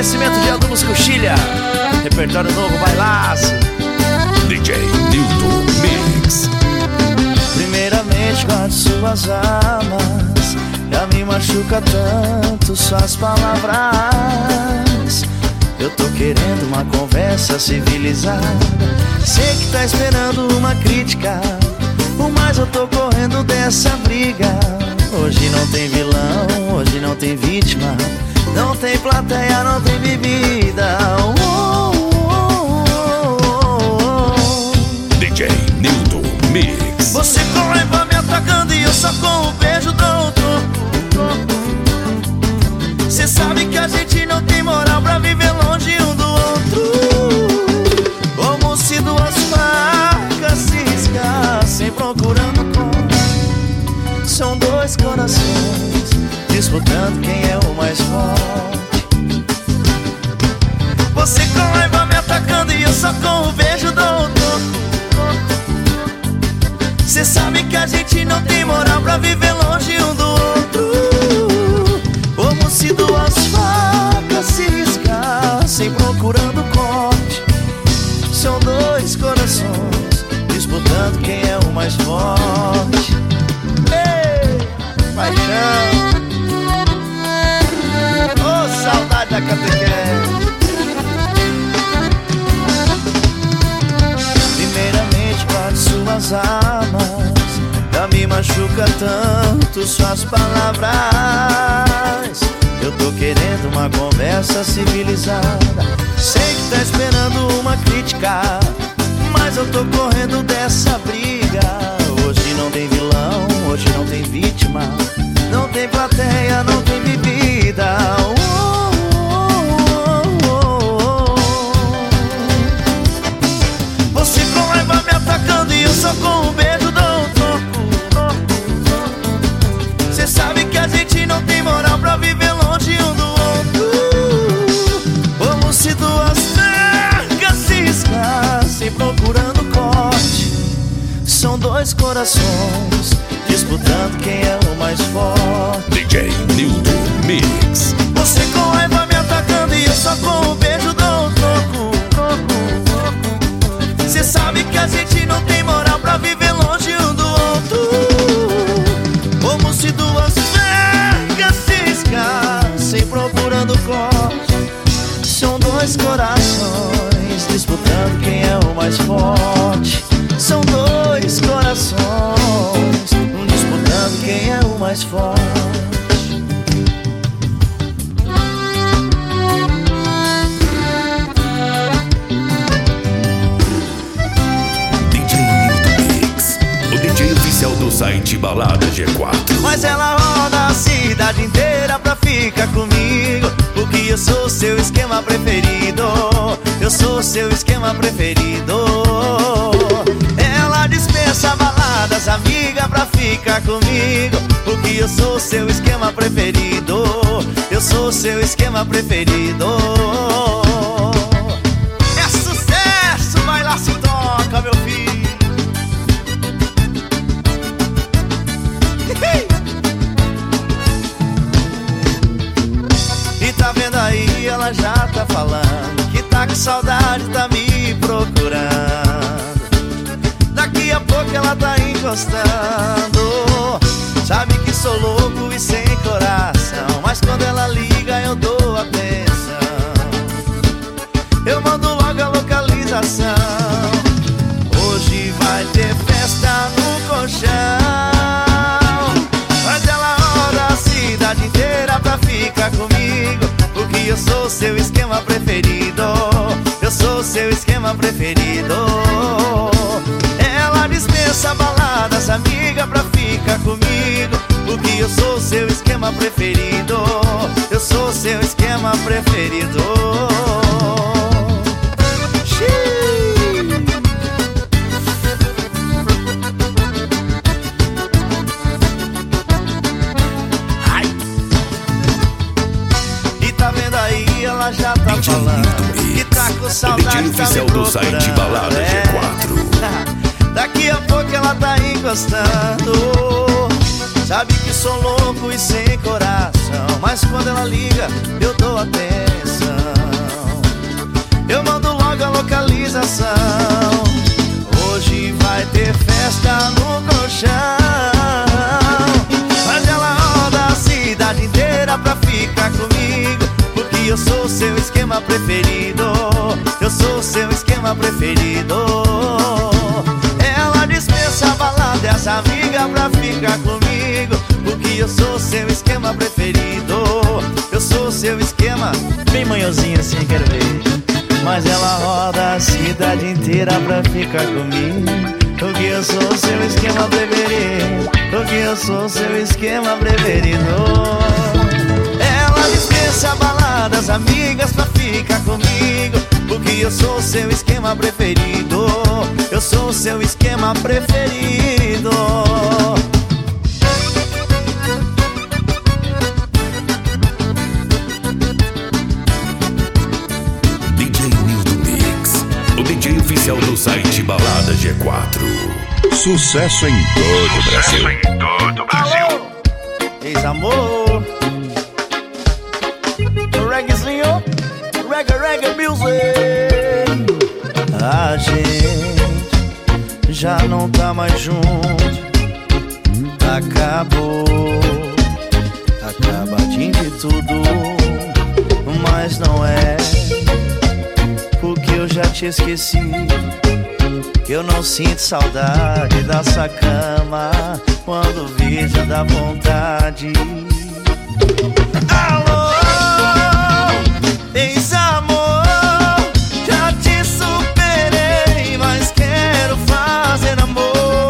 Oferecimento de Adubos Coxilha. Repertório novo, vai lá. DJ Nilton Mix. Primeiramente guarde suas armas. Já me machuca tanto suas palavras. Eu tô querendo uma conversa civilizada. Sei que tá esperando uma crítica, mas eu tô correndo dessa briga. Hoje não tem vilão, hoje não tem vítima, não tem plateia, não tem bebida. DJ Nilton Mix. Você com raiva me atacando e eu só com o beijo dou um troco. Cê sabe que a gente não tem moral pra viver longe um do outro. Como se duas facas se riscassem procurando cor. São dois corações disputando quem é o mais forte. Você com raiva me atacando e eu só com o beijo dou um troco. Cê sabe que a gente não tem moral pra viver longe um do outro. Como se duas facas se riscassem procurando corte. São dois corações disputando quem é o mais forte. Ei, paixão. Oh, saudade da catequese. Primeiramente guarde suas armas. Já me machuca tanto suas palavras. Eu tô querendo uma conversa civilizada. Sei que tá esperando uma crítica, mas eu tô correndo dessa briga. Hoje não tem vilão, hoje não tem vítima, não tem plateia, não tem bebida. Você com raiva me atacando e eu só com um beijo dou um troco. Cê sabe que a gente não tem moral pra viver longe um do outro. Como se duas facas se riscassem procurando corte. São dois corações disputando quem é o mais forte. DJ Nilton Mix. Você com raiva me atacando e eu só com um beijo dou um troco. Cê sabe que a gente não tem moral pra viver longe um do outro. Como se duas facas se riscassem procurando corte. São dois corações disputando quem é o mais forte. São dois corações disputando quem é o mais forte. Do site Balada G4. Mas ela roda a cidade inteira pra ficar comigo, porque eu sou seu esquema preferido. Eu sou seu esquema preferido. Ela dispensa baladas, amiga, pra ficar comigo, porque eu sou seu esquema preferido. Eu sou seu esquema preferido. É sucesso, vai lá, se toca, meu filho. E tá vendo aí, ela já tá falando que tá com saudade, tá me procurando. Daqui a pouco ela tá encostando. Sabe que sou louco e sem coração, mas quando ela liga eu dou atenção. Eu mando logo a localização. Hoje vai ter festa no colchão. Mas ela roda a cidade inteira pra ficar comigo, porque eu sou seu esquema preferido. Eu sou seu esquema preferido. Ela dispensa baladas, amiga, pra ficar comigo, porque eu sou seu esquema preferido. Eu sou seu esquema preferido. Ela já tá falando que tá com saudade, tá me do site Balada G4. Daqui a pouco ela tá encostando. Sabe que sou louco e sem coração, mas quando ela liga eu dou atenção. coração. Hoje vai ter festa no colchão, mas ela roda a cidade inteira pra ficar comigo, porque eu sou seu esquema preferido. Eu sou seu esquema preferido. Ela dispensa a balada e as amigas pra ficar comigo, porque eu sou seu esquema preferido. Eu sou seu esquema. Bem manhãozinho assim, quero ver. Mas ela roda a cidade inteira pra ficar comigo, porque eu sou seu esquema preferido. Porque eu sou seu esquema preferido. Ela dispensa baladas, amigas pra ficar comigo, porque eu sou seu esquema preferido. Eu sou seu esquema preferido. DJ oficial do site Balada G4. Sucesso em todo o Brasil. Alô, ex-amor, reggaezinho, reggae music. A gente já não tá mais junto, acabou, acabadinho de tudo, mas não é porque eu já te esqueci, que eu não sinto saudade dessa cama, quando o vídeo dá vontade. Alô, ex-amor, já te superei, mas quero fazer amor.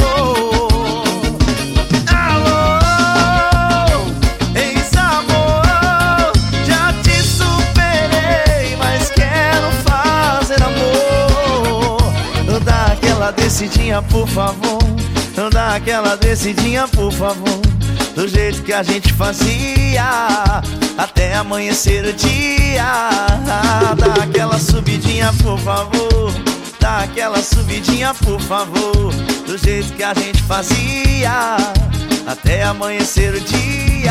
Alô, ex-amor, já te superei, mas quero fazer amor. Dá aquela descidinha, por favor. Dá aquela descidinha, por favor, do jeito que a gente fazia, até amanhecer o dia. Dá aquela subidinha, por favor. Dá aquela subidinha, por favor, do jeito que a gente fazia, até amanhecer o dia.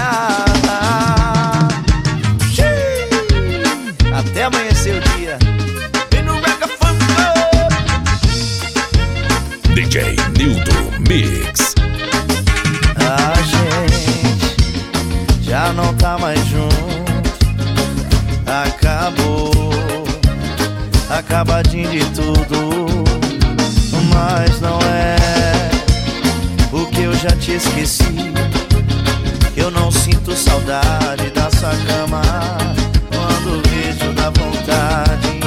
Até amanhecer o dia. Vem no Reggae Funk. DJ Nilton Mix. A gente já não tá mais junto, acabou, acabadinho de tudo, mas não é porque eu já te esqueci, que eu não sinto saudade dessa cama, quando vejo dá vontade.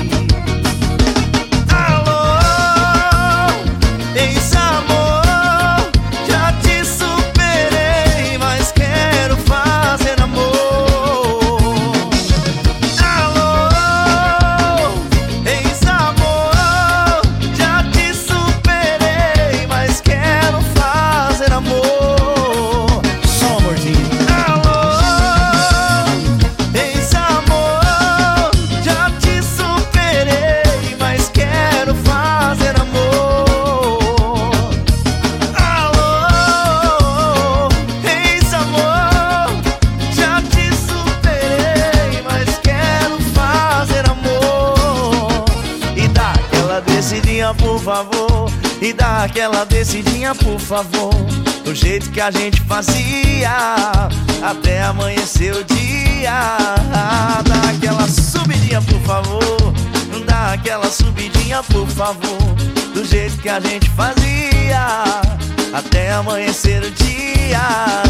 Por favor, e dá aquela descidinha, por favor, do jeito que a gente fazia, até amanhecer o dia. Dá aquela subidinha, por favor. Dá aquela subidinha, por favor, do jeito que a gente fazia, até amanhecer o dia.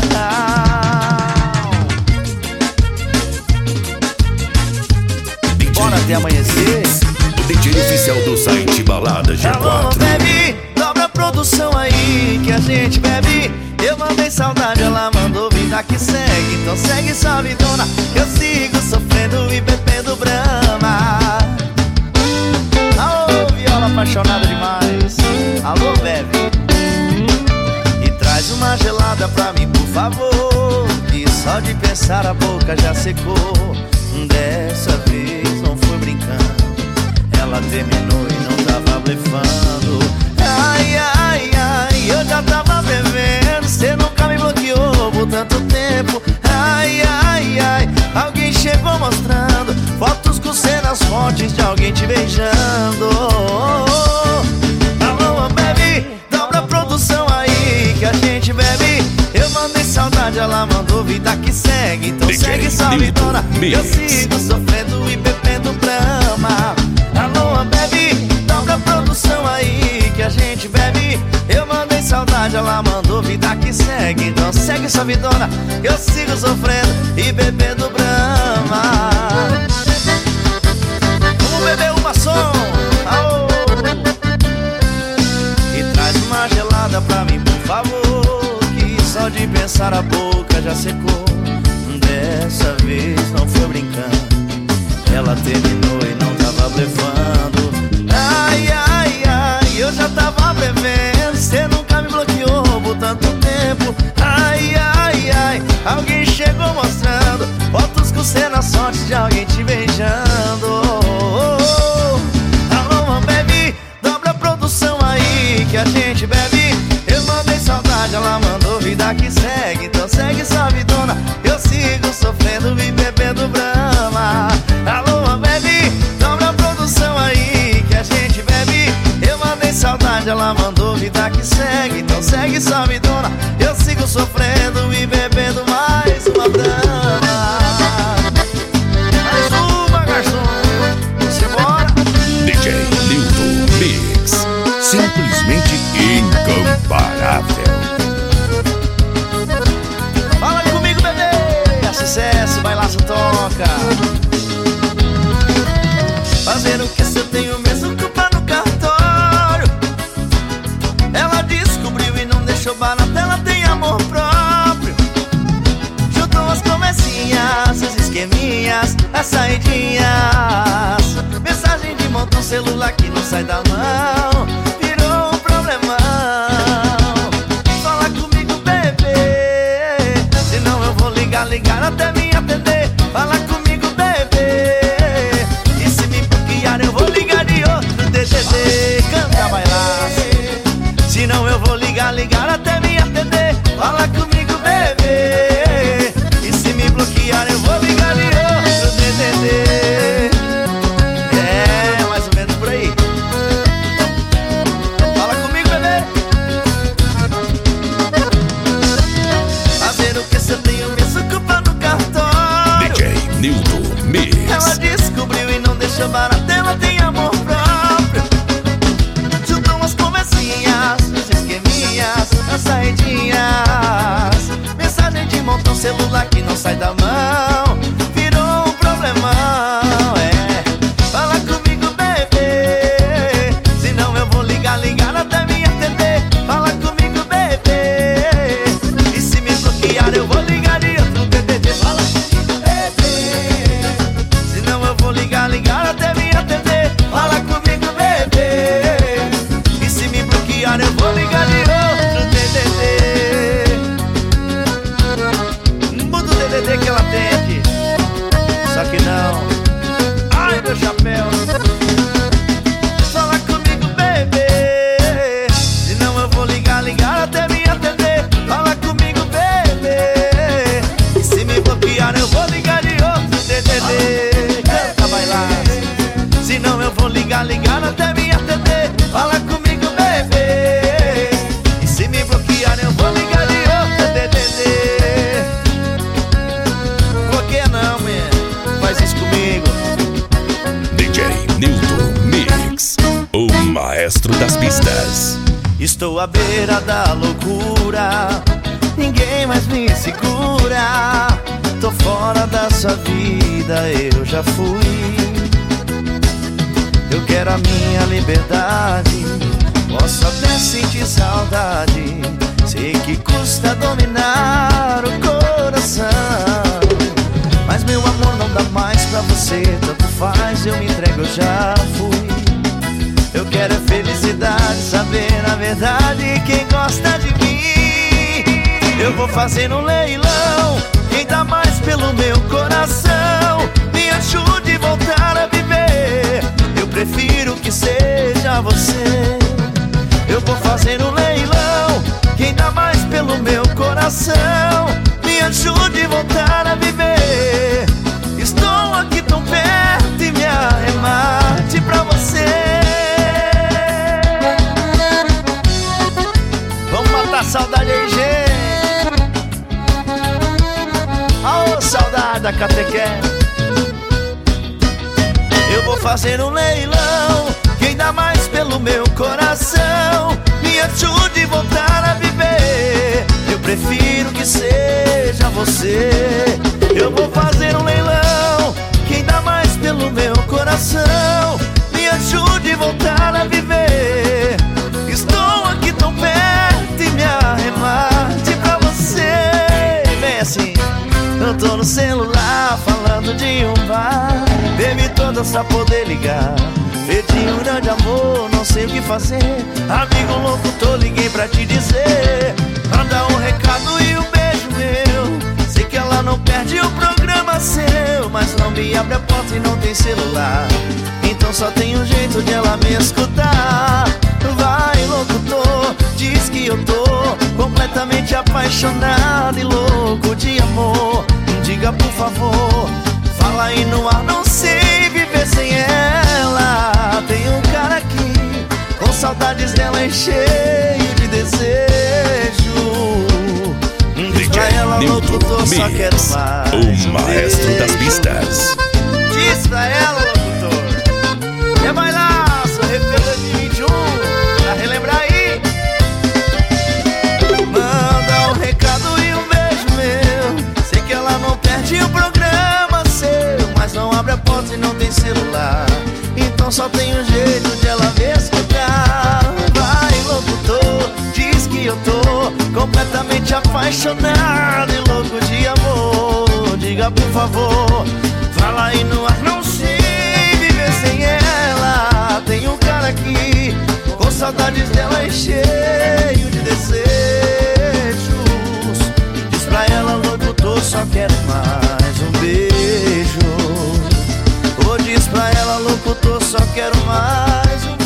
Bora até amanhecer. DJ oficial do site Balada G4. Alô, baby, dobra a produção aí que a gente bebe. Eu mandei saudade, ela mandou vida que segue. Então segue sua vidona, eu sigo sofrendo e bebendo Brahma. Alô, viola apaixonada demais. Alô, baby, e traz uma gelada pra mim, por favor, que só de pensar a boca já secou. Dessa vez não foi brincando, ela terminou e não tava blefando. Ai, ai, ai, eu já tava bebendo, cê nunca me bloqueou por tanto tempo. Ai, ai, ai, alguém chegou mostrando fotos com cenas fortes de alguém te beijando. segue, então DJ segue sua vidona. Eu Mix. sigo sofrendo e bebendo Brahma. Alô, bebe, toca a produção aí que a gente bebe. Eu mandei saudade, ela mandou vida que segue, então segue sua vidona. Eu sigo sofrendo e bebendo Brahma. Vamos beber uma som, aô. E traz uma gelada pra mim, por favor, que só de pensar a boca já secou. Dessa vez não foi brincando, ela terminou e não tava blefando. Ai, ai, ai, eu já tava bebendo, cê nunca me bloqueou por tanto tempo. Ai, ai, ai, alguém chegou mostrando fotos com cê na sorte de alguém te beijando. Alô, baby, dobra a produção aí que a gente bebe. Eu mandei saudade, ela mandou vida que segue, então segue sua vidona. Eu sigo sofrendo e bebendo Brahma. Alô, baby, dobra a produção aí que a gente bebe. Eu mandei saudade, ela mandou vida que segue, então segue sua vidona. Eu sigo sofrendo e bebendo mais uma Brahma. Mais uma, garçom, simbora. DJ Nilton Mix. Simplesmente incomparável. Fala comigo, bebê, é sucesso, vai lá, só toca. Fazer o que se eu tenho mesmo culpa no cartório. Ela descobriu e não deixou barato, ela tem amor próprio. Juntou as conversinhas, as esqueminhas, as saidinhas. Mensagem de montão, celular que não sai da mão, virou um problemão. Fala comigo, bebê, senão eu vou ligar até me atender. Fala comigo, bebê, e se me bloquear eu vou ligar de outro DDD. Canta, vai lá, senão eu vou ligar até me atender. Fala comigo, bebê, e se me bloquear eu vou ligar de outro DDD. É, mais ou menos por aí. Fala comigo, bebê. Fazer o que se eu tenho mesmo culpa no cartório. DJ Nilton Ela Mix. descobriu e não deixou barato, ela tem amor próprio. Juntou umas conversinhas, as esqueminhas, as saidinhas. Mensagem de montão, celular que não sai da mão, virou um problemão, é. Fala comigo, bebê, senão eu vou ligar até me atender. Fala comigo, bebê, e se me bloquear eu vou ligar de outro DDD. Fala comigo, bebê, senão eu vou ligar até me atender. Fala comigo, bebê, e se me bloquear eu vou ligar de outro DDD. Muda o DDD que ela tem aqui, só que não. Ai, meu chapéu. Fala comigo, bebê, senão eu vou ligar até me atender. Fala comigo, bebê, e se me bloquear eu vou ligar de outro DDD. Canta, vai lá, senão eu vou ligar até me atender. Fala comigo, bebê, e se me bloquear eu vou ligar de outro DDD. Bloqueia não, man, faz isso comigo. DJ Nilton Mix. O maestro das pistas. Estou à beira da loucura, ninguém mais me segura. Tô fora da sua vida, eu já fui. Eu quero a minha liberdade, posso até sentir saudade. Sei que custa dominar o coração, mas meu amor não dá mais pra você. Tanto faz, eu me entrego, eu já fui. Eu quero é felicidade, saber na verdade quem gosta de mim. Eu vou fazer um leilão, quem dá mais pelo meu coração. Me ajude a voltar a viver, eu prefiro que seja você. Eu vou fazer um leilão, quem dá mais pelo meu coração. Me ajude a voltar a viver. Estou aqui tão perto e me arremate pra você. Vamos matar a saudade aí, gente. Aô, pai da catequese. Eu vou fazer um leilão, quem dá mais pelo meu coração me ajude a voltar a viver. Eu prefiro que seja você. Eu vou fazer um leilão, quem dá mais pelo meu coração me ajude a voltar a viver. Estou aqui tão perto e me arremate pra você. Vem assim. Eu tô no celular falando de um bar, bebi todas pra poder ligar. Pedi um grande amor, não sei o que fazer. Amigo louco, liguei pra te dizer. Manda um recado e um beijo meu. Sei que ela não perde o programa seu, mas não me abre a porta e não tem celular. Então só tem um jeito de ela me escutar. Vai, locutor, diz que eu tô completamente apaixonado e louco de amor. Diga por favor, fala aí no ar, não sei viver sem ela. Tem um cara aqui, com saudades dela e cheio de desejo. Diz pra ela, locutor, só quero mais o maestro das pistas. Diz pra ela, locutor, é bailaço, refém 2021, pra relembrar aí. Manda um recado e um beijo meu. Sei que ela não perde o programa seu, mas não abre a porta e não tem celular. Então só tem um jeito de ela me escutar. Vai, locutor, diz que eu tô completamente apaixonado e louco de amor. Diga por favor, fala aí no ar, não sei viver sem ela. Tem um cara aqui, com saudades dela e cheio de desejos. Diz pra ela, locutor, só quero mais um beijo. Ou diz pra ela, locutor, só quero mais um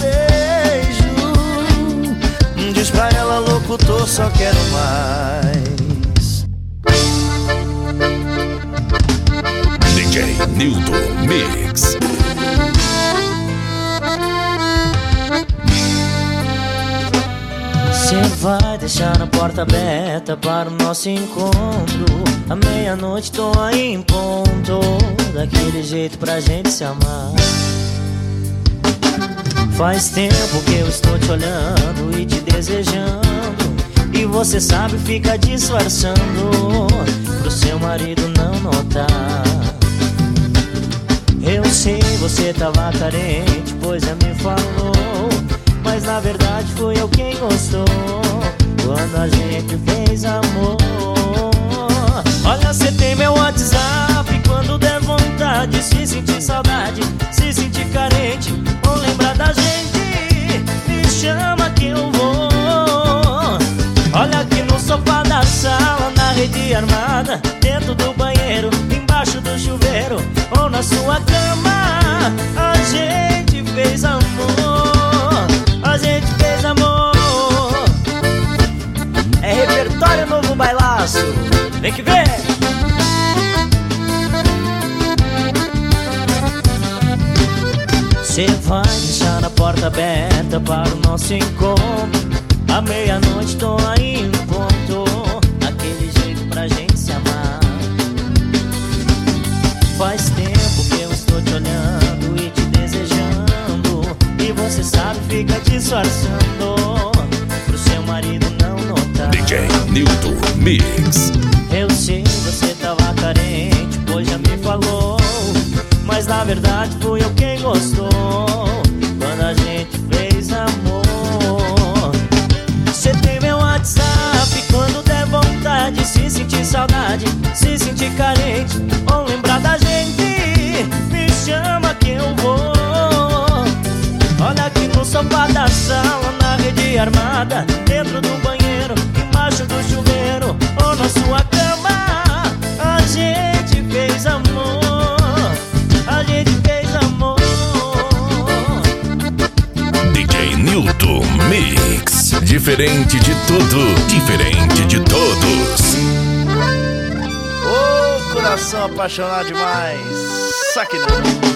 beijo. Diz pra ela, locutor, só quero mais. DJ Nilton Mix. Você vai deixar a porta aberta para o nosso encontro. À meia-noite tô aí em ponto, daquele jeito pra gente se amar. Faz tempo que eu estou te olhando e te desejando, e você sabe, fica disfarçando pro seu marido não notar. Eu sei, você tava carente, pois me falou, mas na verdade fui eu quem gostou quando a gente fez amor. Olha, cê tem meu WhatsApp, quando der vontade, se sentir saudade, se sentir carente ou lembrar da gente, me chama que eu vou. Olha aqui no sofá da sala, na rede armada, dentro do banheiro, embaixo do chuveiro ou na sua cama, a gente fez amor. A gente fez amor. É repertório novo bailaço. Vem que vem. Cê vai deixar a porta aberta para o nosso encontro. À meia-noite tô aí em ponto, aquele jeito pra gente se amar. Faz tempo que eu estou te olhando e te desejando, e você sabe, fica disfarçando pro seu marido não notar. DJ Nilton Mix. Eu sei, você tava carente, pois já me falou, mas na verdade fui eu quem gostou quando a gente fez amor. Você tem meu WhatsApp, quando der vontade, se sentir saudade, se sentir carente ou lembrar da gente, me chama que eu vou. Olha aqui no sofá da sala, na rede armada, dentro do banheiro, embaixo do chuveiro ou na sua cama, a gente fez amor. A gente fez amor. DJ Nilton Mix. Diferente de tudo, diferente de todos. Ô, coração apaixonado demais. Saque não.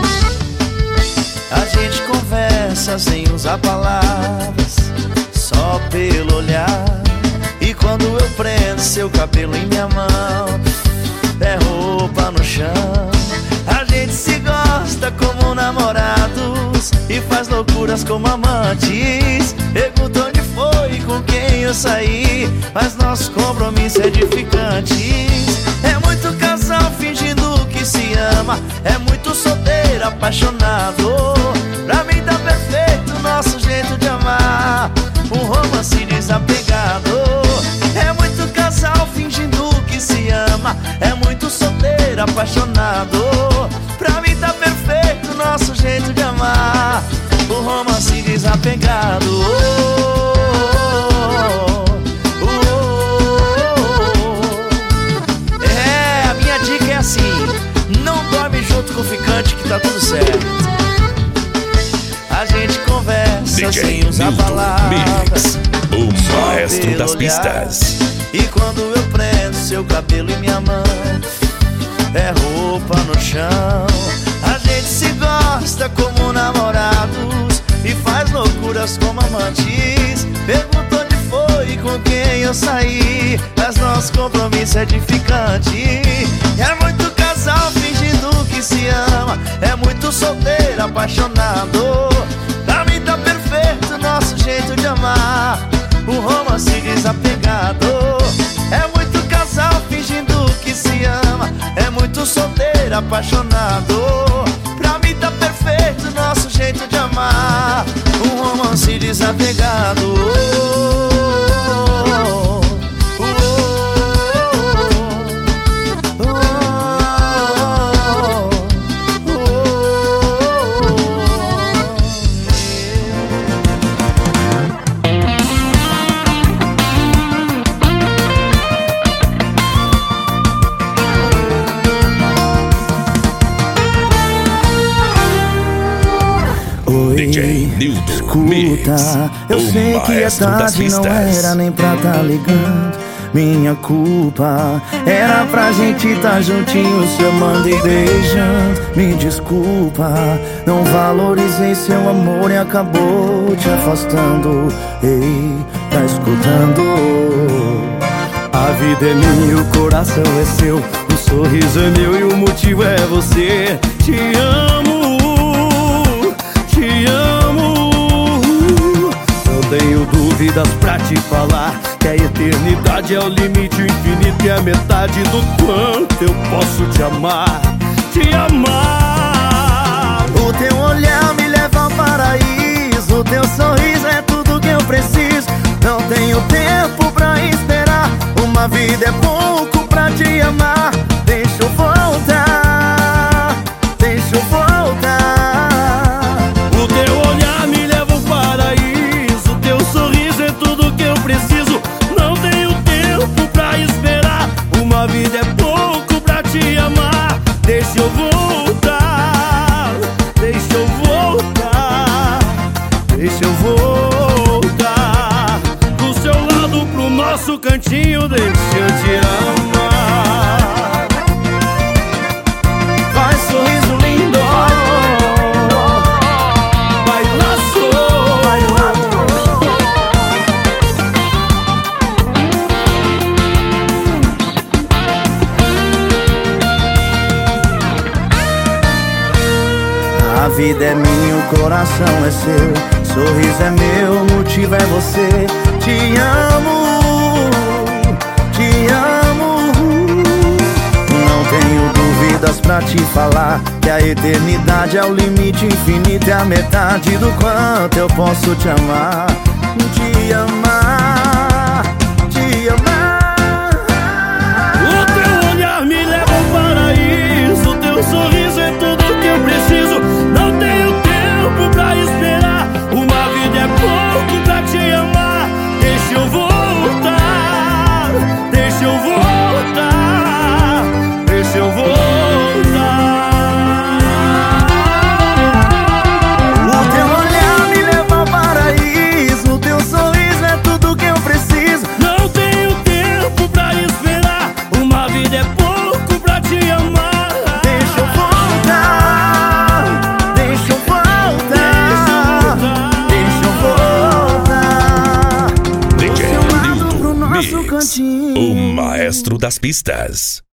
A gente conversa sem usar palavras, só só pelo olhar. E quando eu prendo seu cabelo em minha mão, é roupa no chão. A gente se gosta como namorados e faz loucuras como amantes. Pergunto onde foi e com quem eu saí, mas nosso compromisso é edificante. É muito casal fingindo que se ama, é muito solteiro apaixonado. Pra mim tá perfeito o nosso jeito de amar, um romance desapegado. É muito casal fingindo que se ama, é muito solteiro apaixonado. Pra mim tá perfeito o nosso jeito de amar, um romance desapegado. É, a minha dica é assim: não dorme junto com o ficante que tá tudo certo. A gente conversa sem usar palavras, o maestro das pistas. E quando eu prendo seu cabelo em minha mão, é roupa no chão. A gente se gosta como namorados e faz loucuras como amantes. Pergunto onde foi e com quem eu saí, mas nosso compromisso é edificante. É muito casal fingindo que se ama, é muito solteiro apaixonado. Pra mim tá perfeito o nosso jeito de amar, um romance desapegado. É muito casal fingindo que se ama, é muito solteiro apaixonado. Pra mim tá perfeito o nosso jeito de amar, um romance desapegado. DJ Nildo, Escuta, eu sei que é tarde, não era nem pra tá ligando. Minha culpa era pra gente tá juntinho, se amando e beijando. Me desculpa, não valorizei seu amor e acabou te afastando. Ei, tá escutando? A vida é minha, o coração é seu, o sorriso é meu e o motivo é você. Te amo, te amo. Não tenho dúvidas pra te falar que a eternidade é o limite, o infinito é a metade do quanto eu posso te amar, te amar. O teu olhar me leva ao paraíso, o teu sorriso é tudo que eu preciso. Não tenho tempo pra esperar, uma vida é pouco pra te amar. Deixa eu voltar, deixa eu voltar. O teu olhar me leva ao paraíso, o teu sorriso é tudo que eu preciso. Não tenho tempo pra esperar, uma vida é pouco pra te amar. Deixa eu voltar, deixa eu voltar, deixa eu voltar do seu lado pro nosso cantinho, deixa eu te amar. Vai, sorriso lindo, Vai lá, vai lá. A vida é minha, o coração é seu, sorriso é meu, o motivo é você. Te amo, te amo. Não tenho dúvidas pra te falar que a eternidade é o limite, infinito é a metade do quanto eu posso te amar, te amar, te amar. O teu olhar me leva ao paraíso, o teu sorriso é tudo que eu preciso. Não tenho tempo pra esperar, uma vida é pouco pra te amar. Deixa eu voltar, deixa eu voltar, deixa eu voltar. O teu olhar me leva ao paraíso, o teu sorriso é Mix, o maestro das pistas.